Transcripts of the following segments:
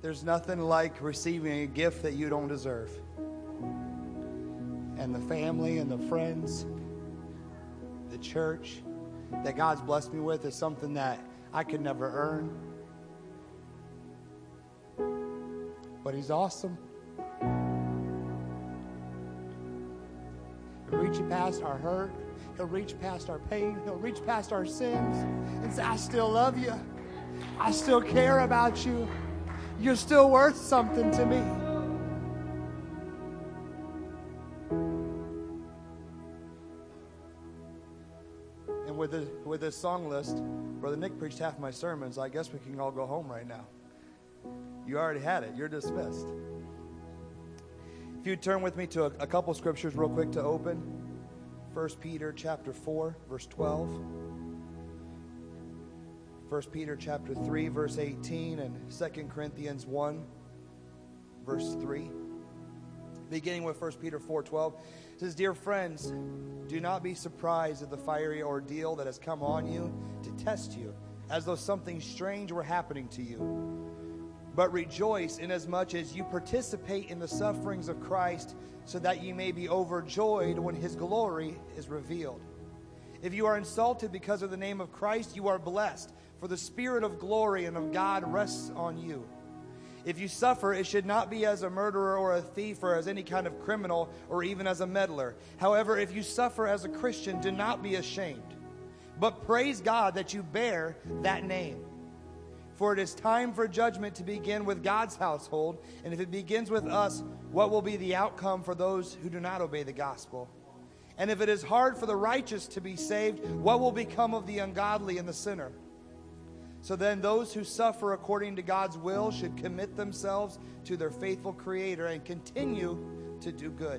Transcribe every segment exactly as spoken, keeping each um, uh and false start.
There's nothing like receiving a gift that you don't deserve. And the family and the friends, the church that God's blessed me with is something that I could never earn. But He's awesome. He'll reach past our hurt. He'll reach past our pain. He'll reach past our sins and say, I still love you. I still care about you. You're still worth something to me. And with, the, with this song list, Brother Nick preached half my sermons. I guess we can all go home right now. You already had it. You're dismissed. If you'd turn with me to a, a couple scriptures real quick to open. First Peter chapter four, verse twelve. First Peter chapter three, verse eighteen, and Second Corinthians one, verse three. Beginning with First Peter four twelve, it says, Dear friends, do not be surprised at the fiery ordeal that has come on you to test you, as though something strange were happening to you. But rejoice inasmuch as you participate in the sufferings of Christ, so that you may be overjoyed when His glory is revealed. If you are insulted because of the name of Christ, you are blessed, for the Spirit of glory and of God rests on you. If you suffer, it should not be as a murderer or a thief or as any kind of criminal or even as a meddler. However, if you suffer as a Christian, do not be ashamed, but praise God that you bear that name. For it is time for judgment to begin with God's household, and if it begins with us, what will be the outcome for those who do not obey the gospel? And if it is hard for the righteous to be saved, what will become of the ungodly and the sinner? So then those who suffer according to God's will should commit themselves to their faithful Creator and continue to do good.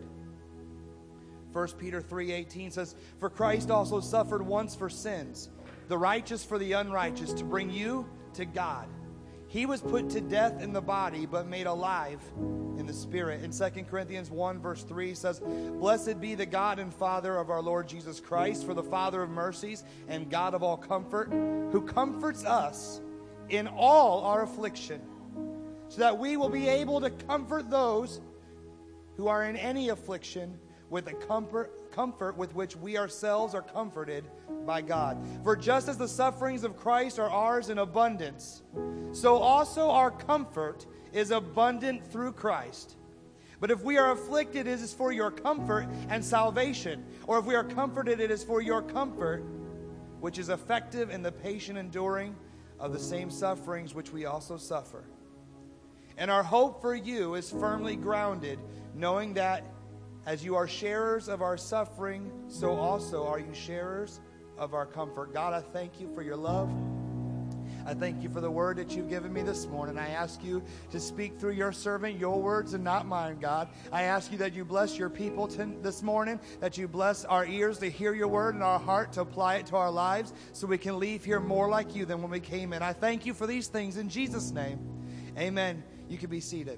First Peter three eighteen says, For Christ also suffered once for sins, the righteous for the unrighteous, to bring you to God. He was put to death in the body, but made alive in the spirit. In Second Corinthians one, verse three says, Blessed be the God and Father of our Lord Jesus Christ, for the Father of mercies and God of all comfort, who comforts us in all our affliction, so that we will be able to comfort those who are in any affliction with the comfort, comfort with which we ourselves are comforted by God. For just as the sufferings of Christ are ours in abundance, so also our comfort is abundant through Christ. But if we are afflicted, it is for your comfort and salvation. Or if we are comforted, it is for your comfort, which is effective in the patient enduring of the same sufferings which we also suffer. And our hope for you is firmly grounded, knowing that as you are sharers of our suffering, so also are you sharers of our comfort. God, I thank you for your love. I thank you for the word that you've given me this morning. I ask you to speak through your servant, your words and not mine, God. I ask you that you bless your people t- this morning, that you bless our ears to hear your word and our heart to apply it to our lives so we can leave here more like you than when we came in. I thank you for these things in Jesus' name. Amen. You can be seated.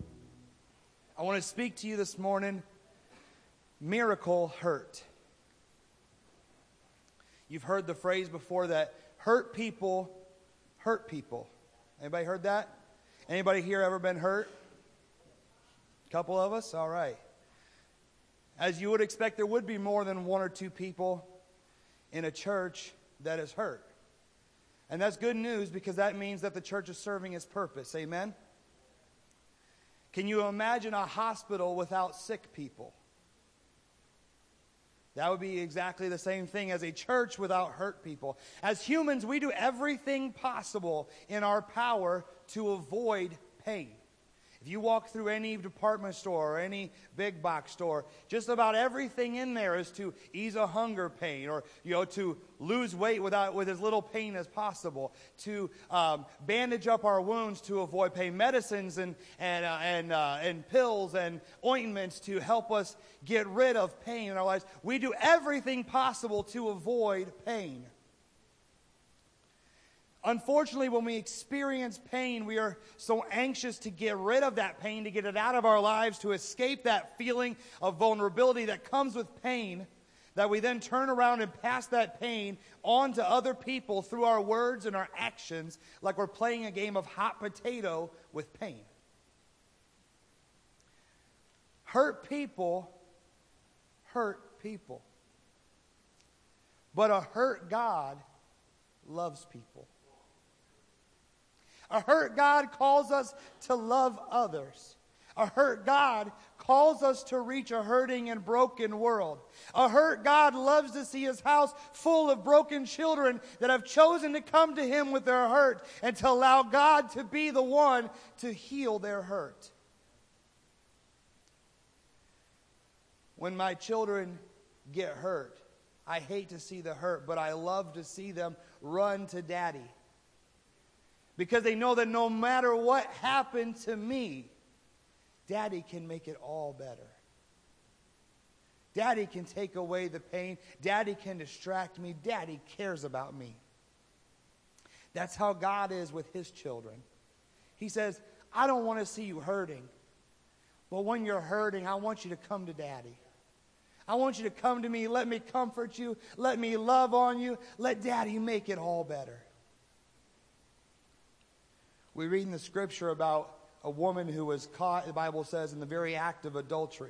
I want to speak to you this morning. Miracle hurt. You've heard the phrase before that hurt people hurt people. Anybody heard that? Anybody here ever been hurt? A couple of us? All right. As you would expect, there would be more than one or two people in a church that is hurt. And that's good news, because that means that the church is serving its purpose. Amen? Can you imagine a hospital without sick people? That would be exactly the same thing as a church without hurt people. As humans, we do everything possible in our power to avoid pain. If you walk through any department store or any big box store, just about everything in there is to ease a hunger pain, or you know, to lose weight without with as little pain as possible, to um, bandage up our wounds to avoid pain, medicines and and uh, and uh, and pills and ointments to help us get rid of pain in our lives. We do everything possible to avoid pain. Unfortunately, when we experience pain, we are so anxious to get rid of that pain, to get it out of our lives, to escape that feeling of vulnerability that comes with pain, that we then turn around and pass that pain on to other people through our words and our actions, like we're playing a game of hot potato with pain. Hurt people hurt people. But a hurt God loves people. A hurt God calls us to love others. A hurt God calls us to reach a hurting and broken world. A hurt God loves to see his house full of broken children that have chosen to come to him with their hurt and to allow God to be the one to heal their hurt. When my children get hurt, I hate to see the hurt, but I love to see them run to Daddy. Because they know that no matter what happened to me, Daddy can make it all better. Daddy can take away the pain. Daddy can distract me. Daddy cares about me. That's how God is with his children. He says, I don't want to see you hurting. But when you're hurting, I want you to come to Daddy. I want you to come to me. Let me comfort you. Let me love on you. Let Daddy make it all better. We read in the scripture about a woman who was caught, the Bible says, in the very act of adultery.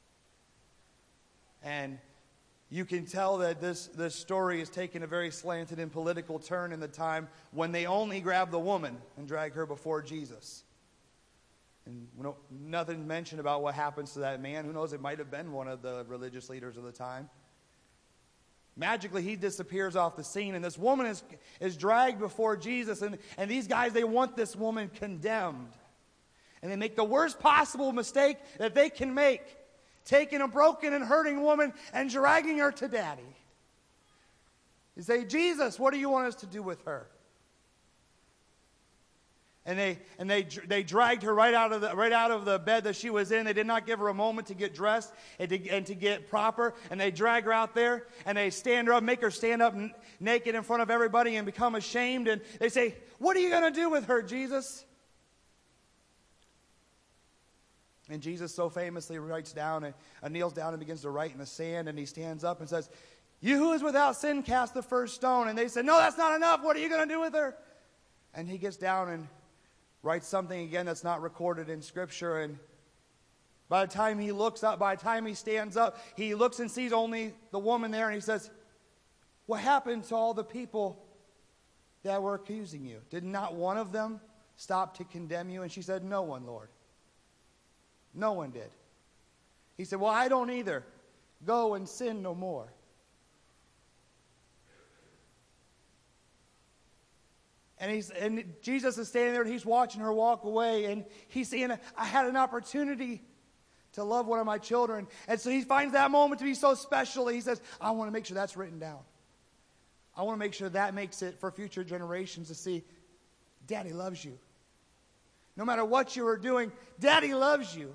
And you can tell that this, this story is taking a very slanted and political turn in the time when they only grab the woman and drag her before Jesus. And no, nothing mentioned about what happens to that man. Who knows, it might have been one of the religious leaders of the time. Magically, he disappears off the scene, and this woman is, is dragged before Jesus, and, and these guys, they want this woman condemned. And they make the worst possible mistake that they can make, taking a broken and hurting woman and dragging her to Daddy. They say, Jesus, what do you want us to do with her? And they and they they dragged her right out of the right out of the bed that she was in. They did not give her a moment to get dressed and to, and to get proper. And they drag her out there and they stand her up, make her stand up n- naked in front of everybody and become ashamed. And they say, "What are you going to do with her, Jesus?" And Jesus so famously writes down and uh, kneels down and begins to write in the sand. And he stands up and says, "You who is without sin, cast the first stone." And they said, "No, that's not enough. What are you going to do with her?" And he gets down and writes something again that's not recorded in Scripture. And by the time he looks up, by the time he stands up, he looks and sees only the woman there, and he says, "What happened to all the people that were accusing you? Did not one of them stop to condemn you?" And she said, "No one, Lord. No one did." He said, "Well, I don't either. Go and sin no more." And, he's, and Jesus is standing there, and he's watching her walk away, and he's saying, I had an opportunity to love one of my children. And so he finds that moment to be so special. He says, I want to make sure that's written down. I want to make sure that makes it for future generations to see, Daddy loves you. No matter what you are doing, Daddy loves you.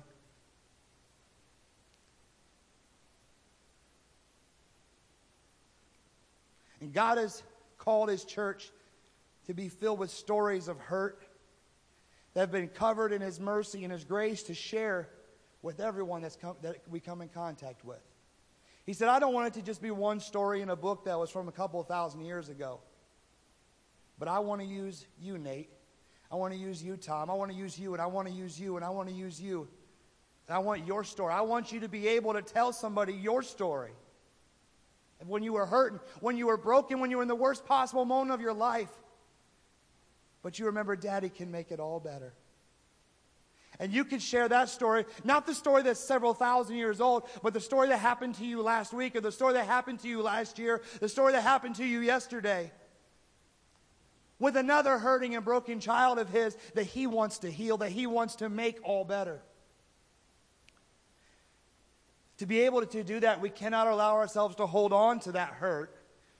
And God has called his church to be filled with stories of hurt that have been covered in his mercy and his grace to share with everyone that's come, that we come in contact with. He said, I don't want it to just be one story in a book that was from a couple of thousand years ago. But I want to use you, Nate. I want to use you, Tom. I want to use you, and I want to use you, and I want to use you. And I want your story. I want you to be able to tell somebody your story. And when you were hurting, when you were broken, when you were in the worst possible moment of your life. But you remember Daddy can make it all better. And you can share that story, not the story that's several thousand years old, but the story that happened to you last week, or the story that happened to you last year, the story that happened to you yesterday. With another hurting and broken child of his that he wants to heal, that he wants to make all better. To be able to do that, we cannot allow ourselves to hold on to that hurt.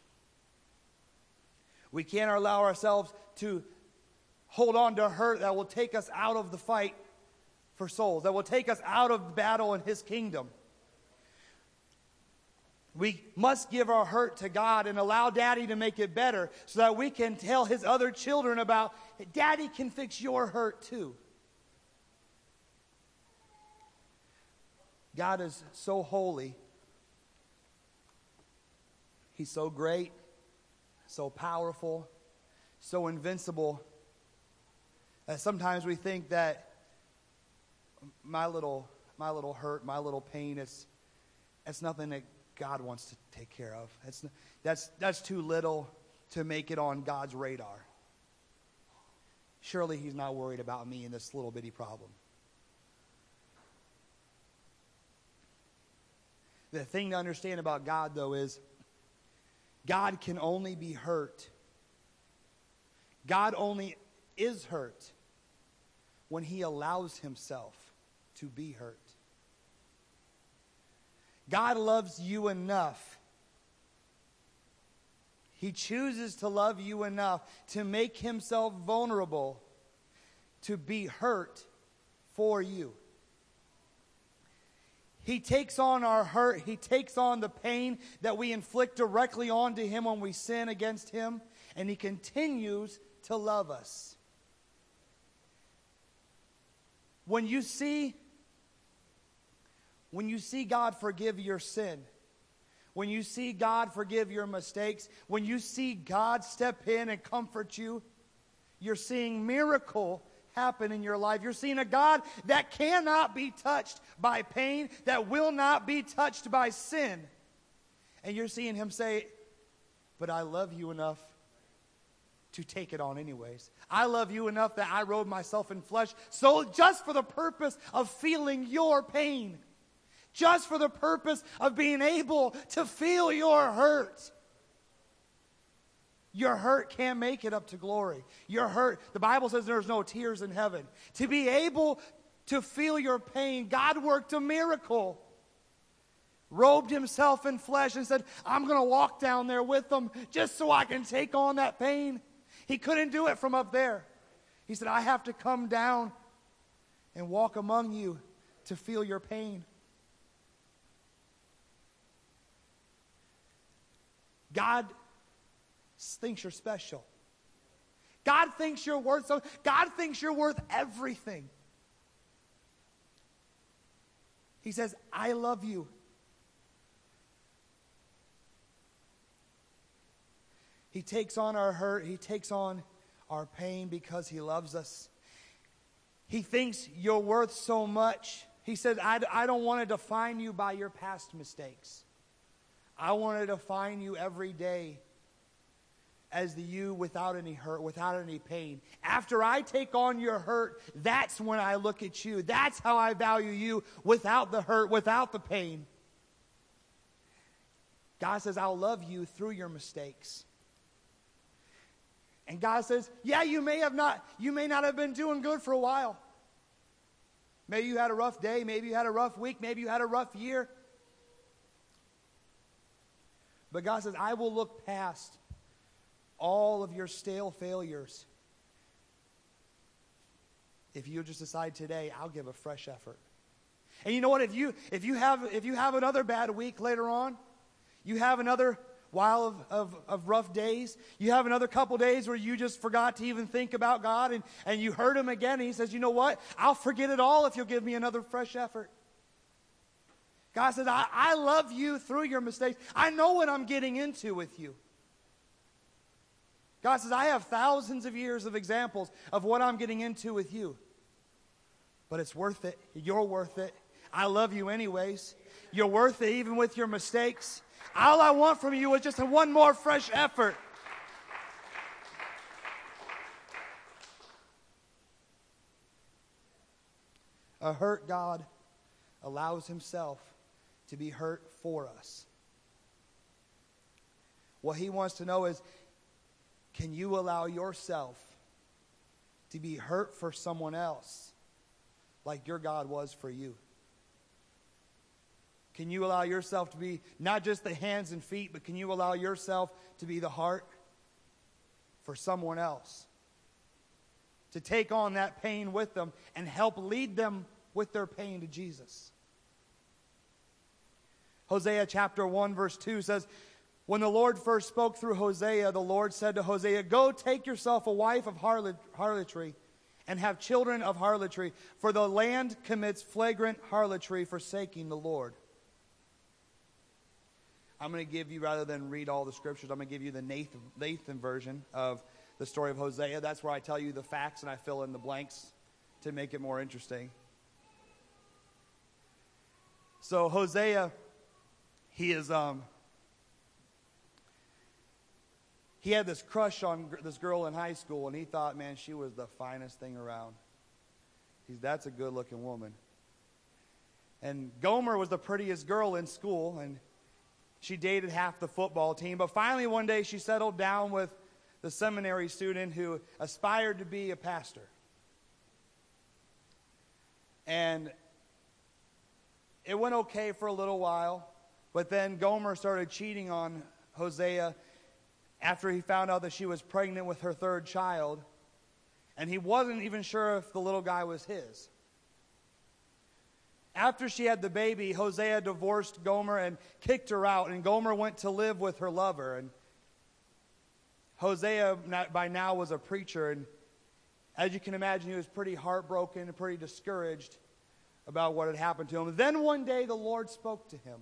We can't allow ourselves to hold on to hurt that will take us out of the fight for souls, that will take us out of battle in his kingdom. We must give our hurt to God and allow Daddy to make it better so that we can tell his other children about, Daddy can fix your hurt too. God is so holy He's so great, so powerful, so invincible, that sometimes we think that my little my little hurt, my little pain, it's, it's nothing that God wants to take care of. It's, that's, that's too little to make it on God's radar. Surely he's not worried about me and this little bitty problem. The thing to understand about God, though, is God can only be hurt. God only is hurt when he allows himself to be hurt. God loves you enough. He chooses to love you enough to make himself vulnerable to be hurt for you. He takes on our hurt. He takes on the pain that we inflict directly onto him when we sin against him. And he continues to love us. When you see, when you see God forgive your sin, when you see God forgive your mistakes, when you see God step in and comfort you, you're seeing miracle happen in your life. You're seeing a God that cannot be touched by pain, that will not be touched by sin. And you're seeing him say, but I love you enough to take it on anyways. I love you enough that I robed myself in flesh, so just for the purpose of feeling your pain. Just for the purpose of being able to feel your hurt. Your hurt can't make it up to glory. Your hurt, the Bible says there's no tears in heaven. To be able to feel your pain, God worked a miracle. Robed himself in flesh and said, I'm going to walk down there with them just so I can take on that pain. He couldn't do it from up there. He said, I have to come down and walk among you to feel your pain. God thinks you're special. God thinks you're worth so. God thinks you're worth everything. He says, I love you. He takes on our hurt. He takes on our pain because he loves us. He thinks you're worth so much. He said, I, I don't want to define you by your past mistakes. I want to define you every day as the you without any hurt, without any pain. After I take on your hurt, that's when I look at you. That's how I value you, without the hurt, without the pain. God says, I'll love you through your mistakes. And God says, yeah, you may have not, you may not have been doing good for a while. Maybe you had a rough day, maybe you had a rough week, maybe you had a rough year. But God says, I will look past all of your stale failures if you just decide today, I'll give a fresh effort. And you know what? If you if you have if you have another bad week later on, you have another while of, of, of rough days, you have another couple days where you just forgot to even think about God, and, and you hurt him again, and he says, you know what? I'll forget it all if you'll give me another fresh effort. God says, I, I love you through your mistakes. I know what I'm getting into with you. God says, I have thousands of years of examples of what I'm getting into with you. But it's worth it. You're worth it. I love you anyways. You're worth it even with your mistakes. All I want from you is just a one more fresh effort. A hurt God allows himself to be hurt for us. What he wants to know is, can you allow yourself to be hurt for someone else like your God was for you? Can you allow yourself to be not just the hands and feet, but can you allow yourself to be the heart for someone else? To take on that pain with them and help lead them with their pain to Jesus. Hosea chapter one verse two says, when the Lord first spoke through Hosea, the Lord said to Hosea, go take yourself a wife of harlot, harlotry and have children of harlotry, for the land commits flagrant harlotry, forsaking the Lord. I'm going to give you, rather than read all the scriptures, I'm going to give you the Nathan, Nathan version of the story of Hosea. That's where I tell you the facts and I fill in the blanks to make it more interesting. So Hosea, he is um he had this crush on this girl in high school, and he thought, man, she was the finest thing around. He's that's a good-looking woman. And Gomer was the prettiest girl in school, and she dated half the football team. But finally one day she settled down with the seminary student who aspired to be a pastor. And it went okay for a little while, but then Gomer started cheating on Hosea after he found out that she was pregnant with her third child, and he wasn't even sure if the little guy was his. After she had the baby, Hosea divorced Gomer and kicked her out, and Gomer went to live with her lover. And Hosea, by now, was a preacher, and as you can imagine, he was pretty heartbroken and pretty discouraged about what had happened to him. Then one day, the Lord spoke to him.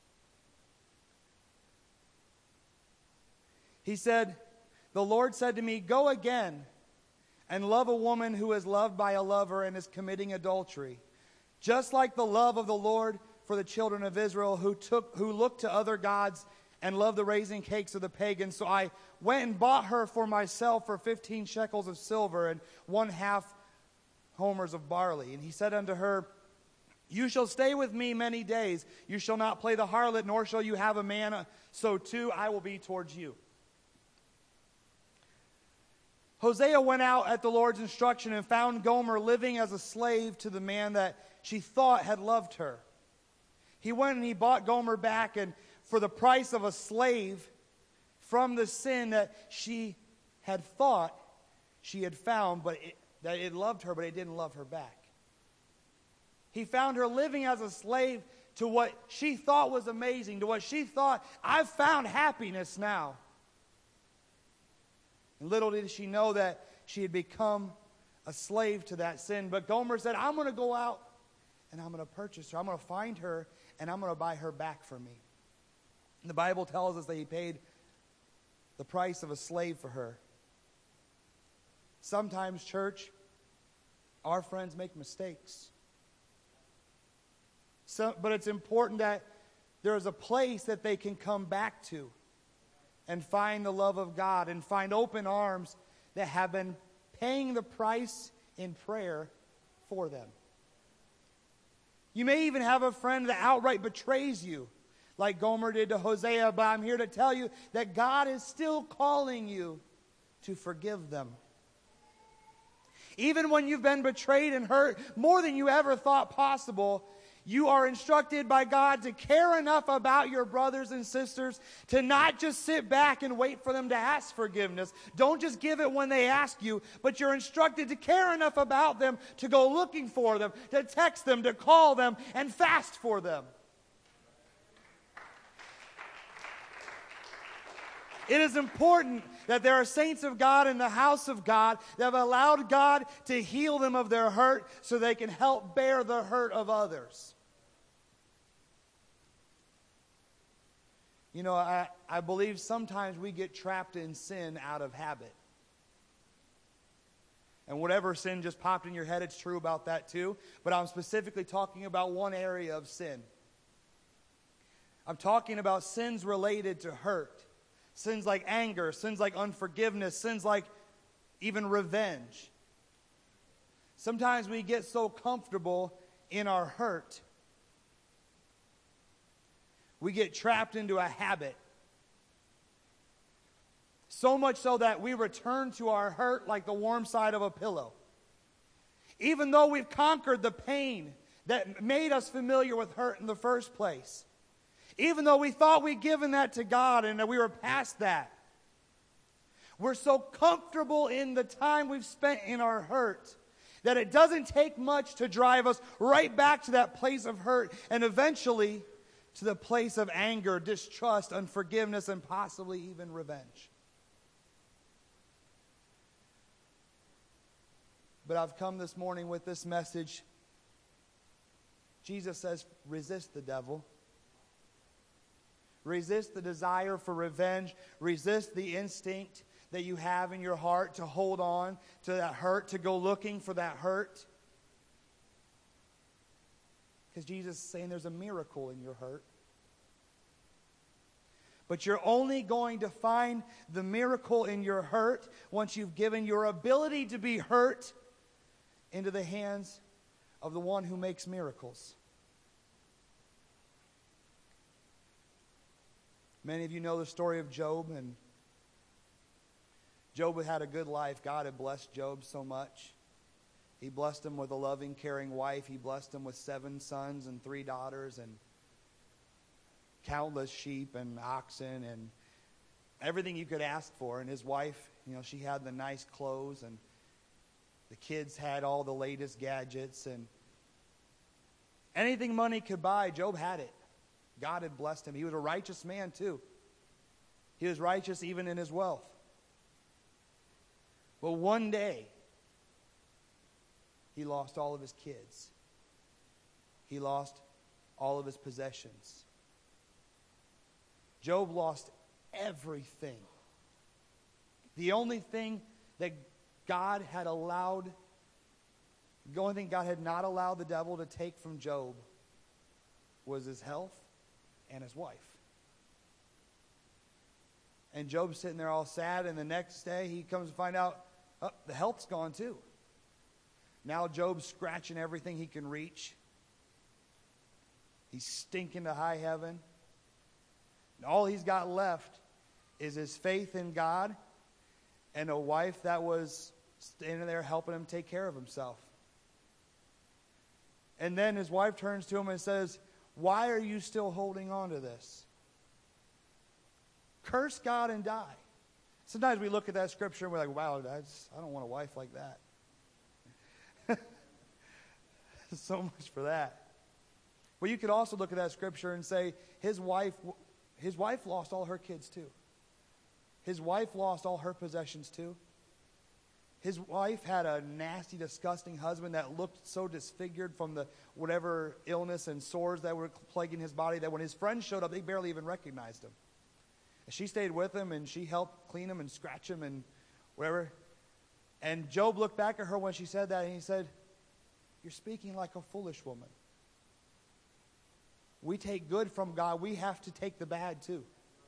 He said, the Lord said to me, go again and love a woman who is loved by a lover and is committing adultery, just like the love of the Lord for the children of Israel who took who looked to other gods and loved the raisin cakes of the pagans. So I went and bought her for myself for fifteen shekels of silver and one half homers of barley. And he said unto her, you shall stay with me many days. You shall not play the harlot, nor shall you have a man. So too I will be towards you. Hosea went out at the Lord's instruction and found Gomer living as a slave to the man that she thought had loved her. He went and he bought Gomer back, and for the price of a slave from the sin that she had thought she had found, but it, that it loved her, but it didn't love her back. He found her living as a slave to what she thought was amazing, to what she thought, I've found happiness now. And little did she know that she had become a slave to that sin. But Gomer said, I'm going to go out and I'm going to purchase her. I'm going to find her and I'm going to buy her back for me. And the Bible tells us that he paid the price of a slave for her. Sometimes, church, our friends make mistakes. So, but it's important that there is a place that they can come back to and find the love of God and find open arms that have been paying the price in prayer for them. You may even have a friend that outright betrays you, like Gomer did to Hosea, but I'm here to tell you that God is still calling you to forgive them. Even when you've been betrayed and hurt more than you ever thought possible, you are instructed by God to care enough about your brothers and sisters to not just sit back and wait for them to ask forgiveness. Don't just give it when they ask you, but you're instructed to care enough about them to go looking for them, to text them, to call them, and fast for them. It is important that there are saints of God in the house of God that have allowed God to heal them of their hurt so they can help bear the hurt of others. You know, I, I believe sometimes we get trapped in sin out of habit. And whatever sin just popped in your head, it's true about that too. But I'm specifically talking about one area of sin. I'm talking about sins related to hurt. Sins like anger, sins like unforgiveness, sins like even revenge. Sometimes we get so comfortable in our hurt, we get trapped into a habit. So much so that we return to our hurt like the warm side of a pillow. Even though we've conquered the pain that made us familiar with hurt in the first place. Even though we thought we'd given that to God and that we were past that. We're so comfortable in the time we've spent in our hurt that it doesn't take much to drive us right back to that place of hurt and eventually to the place of anger, distrust, unforgiveness, and possibly even revenge. But I've come this morning with this message. Jesus says, resist the devil. Resist the desire for revenge. Resist the instinct that you have in your heart to hold on to that hurt, to go looking for that hurt. Because Jesus is saying there's a miracle in your hurt. But you're only going to find the miracle in your hurt once you've given your ability to be hurt into the hands of the one who makes miracles. Many of you know the story of Job, and Job had a good life. God had blessed Job so much. He blessed him with a loving, caring wife. He blessed him with seven sons and three daughters and countless sheep and oxen and everything you could ask for. And his wife, you know, she had the nice clothes, and the kids had all the latest gadgets, and anything money could buy, Job had it. God had blessed him. He was a righteous man too. He was righteous even in his wealth. But one day, he lost all of his kids. He lost all of his possessions. Job lost everything. The only thing that God had allowed, the only thing God had not allowed the devil to take from Job was his health and his wife. And Job's sitting there all sad, and the next day he comes to find out, oh, the health's gone too. Now Job's scratching everything he can reach. He's stinking to high heaven. And all he's got left is his faith in God and a wife that was standing there helping him take care of himself. And then his wife turns to him and says, why are you still holding on to this? Curse God and die. Sometimes we look at that scripture and we're like, wow, that's, I don't want a wife like that. So much for that. But you could also look at that scripture and say, his wife, his wife lost all her kids too. His wife lost all her possessions too. His wife had a nasty, disgusting husband that looked so disfigured from the whatever illness and sores that were plaguing his body that when his friends showed up, they barely even recognized him. And she stayed with him, and she helped clean him and scratch him and whatever. And Job looked back at her when she said that, and he said, you're speaking like a foolish woman. We take good from God. We have to take the bad too.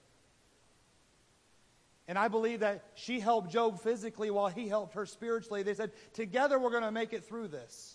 And I believe that she helped Job physically while he helped her spiritually. They said, together we're going to make it through this.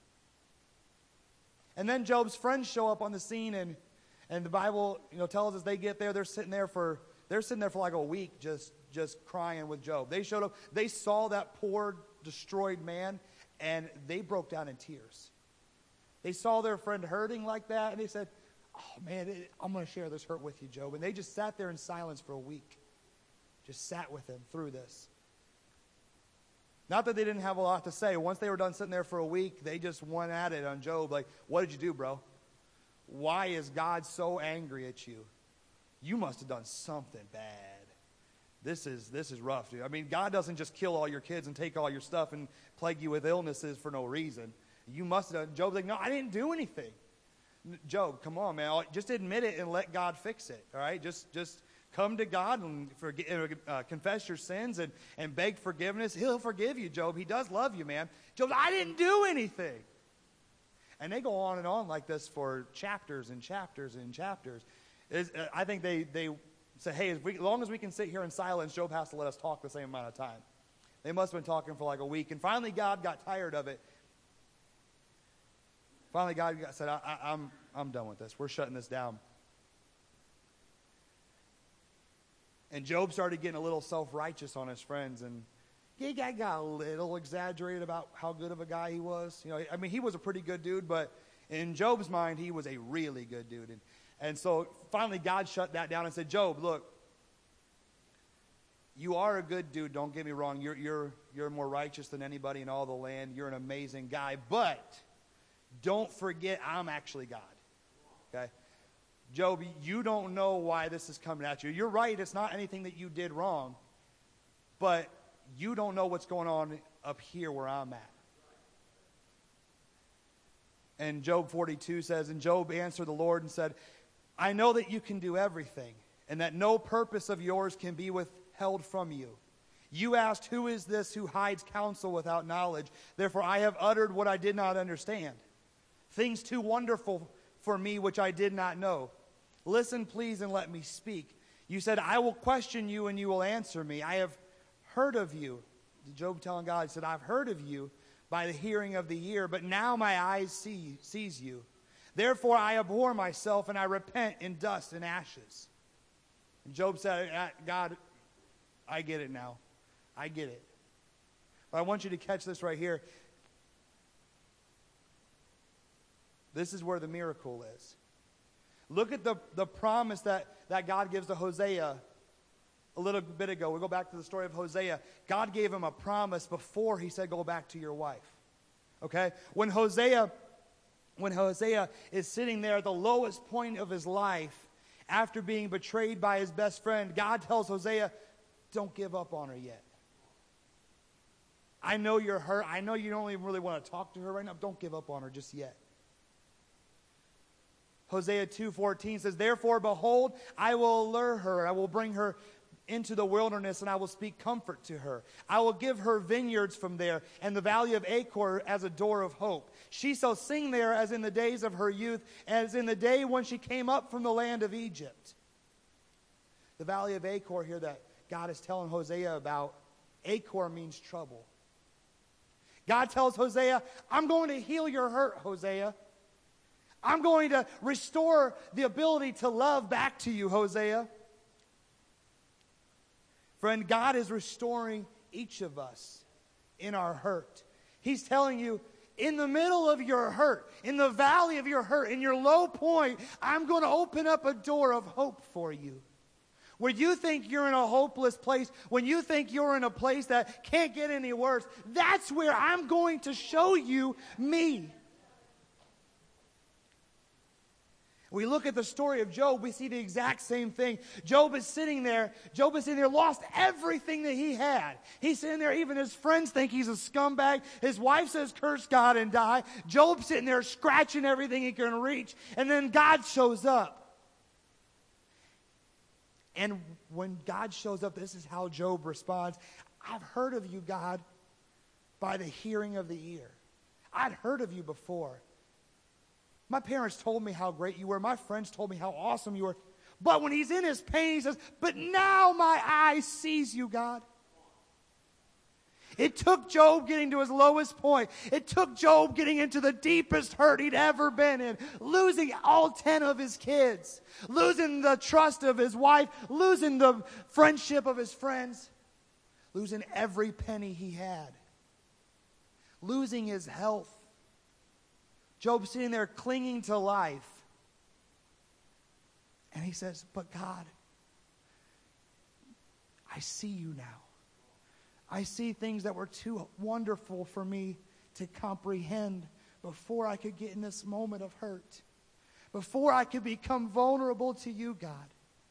And then Job's friends show up on the scene, and, and the Bible, you know, tells us they get there. They're sitting there for they're sitting there for like a week just, just crying with Job. They showed up. They saw that poor, destroyed man, and they broke down in tears. They saw their friend hurting like that, and they said, oh, man, it, I'm going to share this hurt with you, Job. And they just sat there in silence for a week. Just sat with him through this. Not that they didn't have a lot to say. Once they were done sitting there for a week, they just went at it on Job. Like, what did you do, bro? Why is God so angry at you? You must have done something bad. This is this is rough, dude. I mean, God doesn't just kill all your kids and take all your stuff and plague you with illnesses for no reason. You must have done. Job's like, no, I didn't do anything. Job, come on, man. Just admit it and let God fix it. All right? Just just come to God and forgive, uh, confess your sins and, and beg forgiveness. He'll forgive you, Job. He does love you, man. Job, I didn't do anything. And they go on and on like this for chapters and chapters and chapters. Is, uh, I think they, they say, hey, as, we, as long as we can sit here in silence, Job has to let us talk the same amount of time. They must have been talking for like a week. And finally, God got tired of it. Finally, God got, said, I, I, I'm, I'm done with this. We're shutting this down. And Job started getting a little self-righteous on his friends. And he got, got a little exaggerated about how good of a guy he was. You know, I mean, he was a pretty good dude, but in Job's mind, he was a really good dude. And, and so finally, God shut that down and said, Job, look, you are a good dude. Don't get me wrong. You're, you're, you're more righteous than anybody in all the land. You're an amazing guy. But don't forget, I'm actually God. Okay? Job, you don't know why this is coming at you. You're right, it's not anything that you did wrong. But you don't know what's going on up here where I'm at. And Job forty-two says, and Job answered the Lord and said, I know that you can do everything, and that no purpose of yours can be withheld from you. You asked, who is this who hides counsel without knowledge? Therefore I have uttered what I did not understand, things too wonderful for me which I did not know. Listen, please, and let me speak. You said, I will question you and you will answer me. I have heard of you. Job telling God, he said, I've heard of you by the hearing of the ear, but now my eyes see sees you. Therefore I abhor myself and I repent in dust and ashes. And Job said, God, I get it now. I get it. But I want you to catch this right here. This is where the miracle is. Look at the, the promise that, that God gives to Hosea a little bit ago. We'll go back to the story of Hosea. God gave him a promise before he said, go back to your wife. Okay? When Hosea, when Hosea is sitting there at the lowest point of his life, after being betrayed by his best friend, God tells Hosea, don't give up on her yet. I know you're hurt. I know you don't even really want to talk to her right now. Don't give up on her just yet. Hosea two fourteen says, therefore, behold, I will allure her. I will bring her into the wilderness, and I will speak comfort to her. I will give her vineyards from there, and the valley of Achor as a door of hope. She shall sing there as in the days of her youth, as in the day when she came up from the land of Egypt. The valley of Achor here that God is telling Hosea about, Achor means trouble. God tells Hosea, I'm going to heal your hurt, Hosea. I'm going to restore the ability to love back to you, Hosea. Friend, God is restoring each of us in our hurt. He's telling you, in the middle of your hurt, in the valley of your hurt, in your low point, I'm going to open up a door of hope for you. Where you think you're in a hopeless place, when you think you're in a place that can't get any worse, that's where I'm going to show you me. We look at the story of Job, we see the exact same thing. Job is sitting there, Job is sitting there, lost everything that he had. He's sitting there, even his friends think he's a scumbag. His wife says, curse God and die. Job's sitting there scratching everything he can reach. And then God shows up. And when God shows up, this is how Job responds. I've heard of you, God, by the hearing of the ear. I'd heard of you before. My parents told me how great you were. My friends told me how awesome you were. But when he's in his pain, he says, but now my eye sees you, God. It took Job getting to his lowest point. It took Job getting into the deepest hurt he'd ever been in. Losing all ten of his kids. Losing the trust of his wife. Losing the friendship of his friends. Losing every penny he had. Losing his health. Job sitting there clinging to life. And he says, but God, I see you now. I see things that were too wonderful for me to comprehend before I could get in this moment of hurt. Before I could become vulnerable to you, God.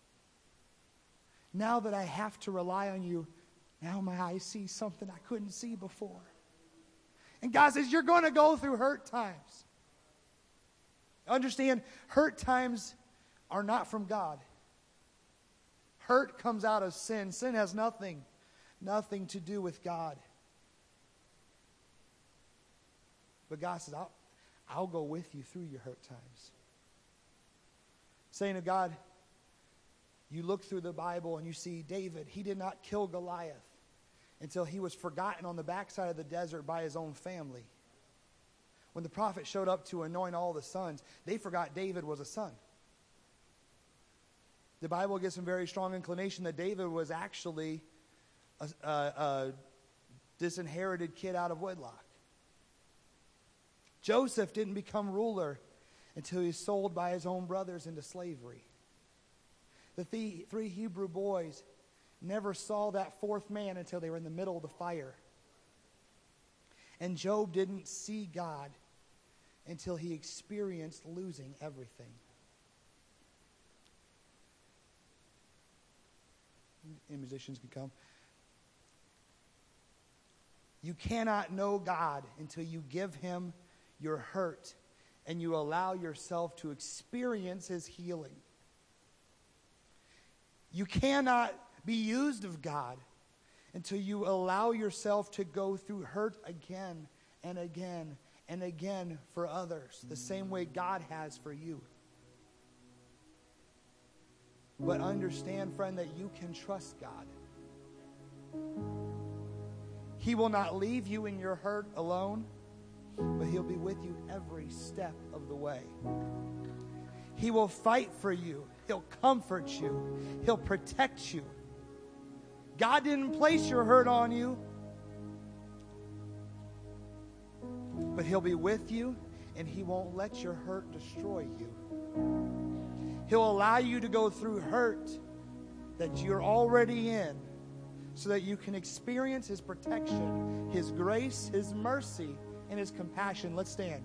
Now that I have to rely on you, now my eyes see something I couldn't see before. And God says, you're going to go through hurt times. Understand, hurt times are not from God. Hurt comes out of sin. Sin has nothing, nothing to do with God. But God says, I'll, I'll go with you through your hurt times. Saying to God, you look through the Bible and you see David, he did not kill Goliath until he was forgotten on the backside of the desert by his own family. When the prophet showed up to anoint all the sons, they forgot David was a son. The Bible gives some very strong inclination that David was actually a, a, a disinherited kid out of wedlock. Joseph didn't become ruler until he was sold by his own brothers into slavery. The th- three Hebrew boys never saw that fourth man until they were in the middle of the fire. And Job didn't see God until he experienced losing everything. And musicians can come. You cannot know God until you give him your hurt and you allow yourself to experience his healing. You cannot be used of God until you allow yourself to go through hurt again and again and again for others, the same way God has for you. But understand, friend, that you can trust God. He will not leave you in your hurt alone, but He'll be with you every step of the way. He will fight for you. He'll comfort you. He'll protect you. God didn't place your hurt on you, but He'll be with you, and He won't let your hurt destroy you. He'll allow you to go through hurt that you're already in so that you can experience His protection, His grace, His mercy, and His compassion. Let's stand.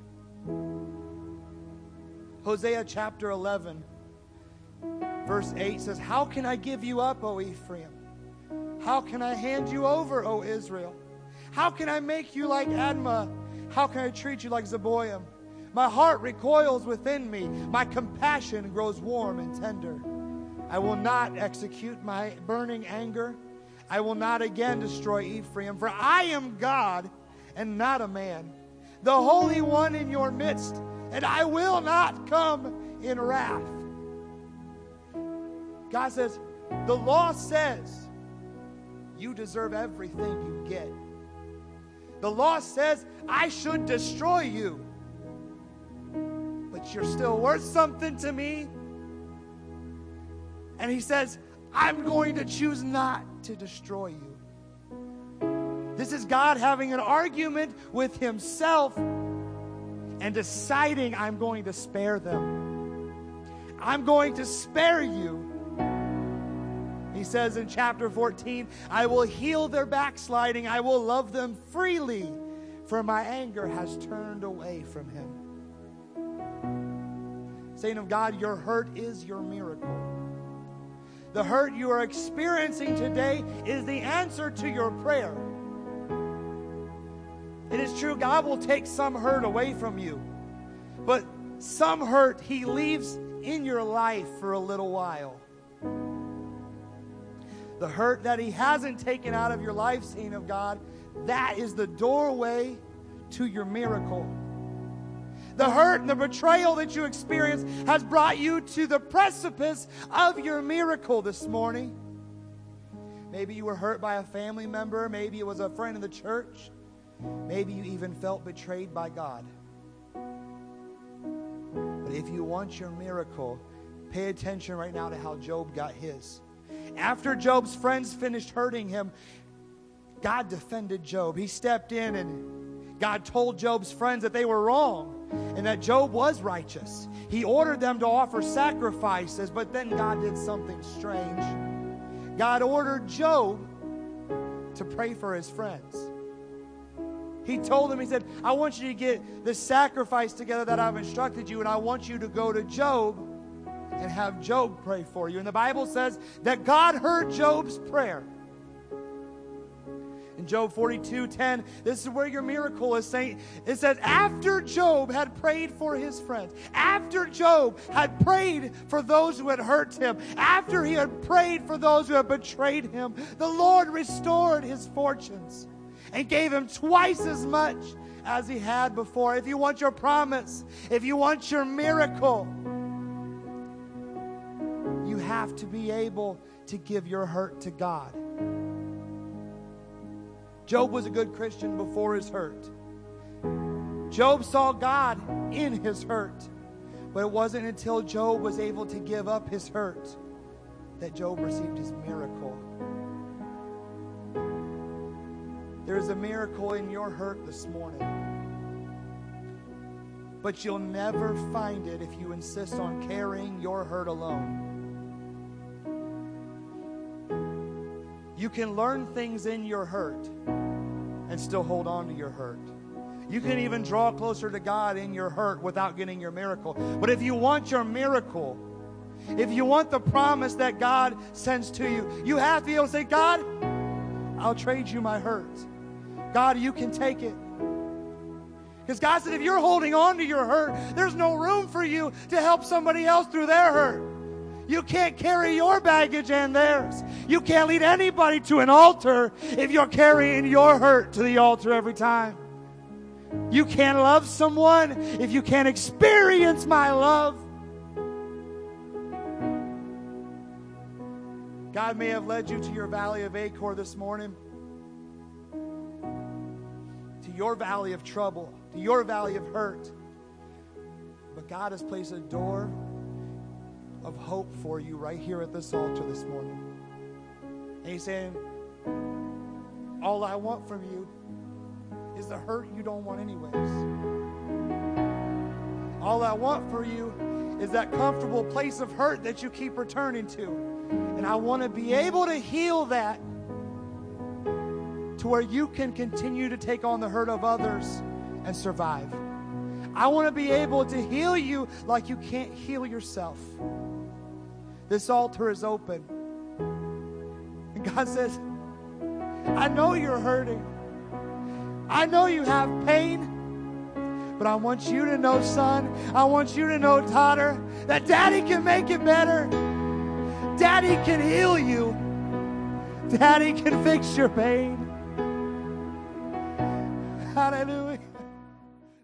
Hosea chapter eleven, verse eight says, "How can I give you up, O Ephraim? How can I hand you over, O Israel? How can I make you like Admah? How can I treat you like Zeboim? My heart recoils within me. My compassion grows warm and tender. I will not execute my burning anger. I will not again destroy Ephraim, for I am God and not a man, the Holy One in your midst, and I will not come in wrath." God says, the law says you deserve everything you get. The law says I should destroy you, but you're still worth something to me. And He says, I'm going to choose not to destroy you. This is God having an argument with Himself and deciding, I'm going to spare them. I'm going to spare you. He says in chapter fourteen, I will heal their backsliding. I will love them freely, for my anger has turned away from him. Saint of God, your hurt is your miracle. The hurt you are experiencing today is the answer to your prayer. It is true, God will take some hurt away from you, but some hurt He leaves in your life for a little while. The hurt that He hasn't taken out of your life, saint of God, that is the doorway to your miracle. The hurt and the betrayal that you experience has brought you to the precipice of your miracle this morning. Maybe you were hurt by a family member. Maybe it was a friend in the church. Maybe you even felt betrayed by God. But if you want your miracle, pay attention right now to how Job got his. After Job's friends finished hurting him, God defended Job. He stepped in and God told Job's friends that they were wrong and that Job was righteous. He ordered them to offer sacrifices, but then God did something strange. God ordered Job to pray for his friends. He told them, He said, I want you to get the sacrifice together that I've instructed you, and I want you to go to Job and have Job pray for you. And the Bible says that God heard Job's prayer. In Job forty-two ten, this is where your miracle is, saint. It says, after Job had prayed for his friends, after Job had prayed for those who had hurt him, after he had prayed for those who had betrayed him, the Lord restored his fortunes and gave him twice as much as he had before. If you want your promise, if you want your miracle, you have to be able to give your hurt to God. Job was a good Christian before his hurt. Job saw God in his hurt. But it wasn't until Job was able to give up his hurt that Job received his miracle. There is a miracle in your hurt this morning. But you'll never find it if you insist on carrying your hurt alone. You can learn things in your hurt and still hold on to your hurt. You can even draw closer to God in your hurt without getting your miracle. But if you want your miracle, if you want the promise that God sends to you, you have to be able to say, God, I'll trade you my hurt. God, you can take it. Because God said, if you're holding on to your hurt, there's no room for you to help somebody else through their hurt. You can't carry your baggage and theirs. You can't lead anybody to an altar if you're carrying your hurt to the altar every time. You can't love someone if you can't experience my love. God may have led you to your valley of Achor this morning, to your valley of trouble, to your valley of hurt. But God has placed a door of hope for you right here at this altar this morning. And He's saying, all I want from you is the hurt you don't want anyways. All I want for you is that comfortable place of hurt that you keep returning to. And I want to be able to heal that to where you can continue to take on the hurt of others and survive. I want to be able to heal you like you can't heal yourself. This altar is open. And God says, I know you're hurting. I know you have pain. But I want you to know, son, I want you to know, daughter, that Daddy can make it better. Daddy can heal you. Daddy can fix your pain. Hallelujah.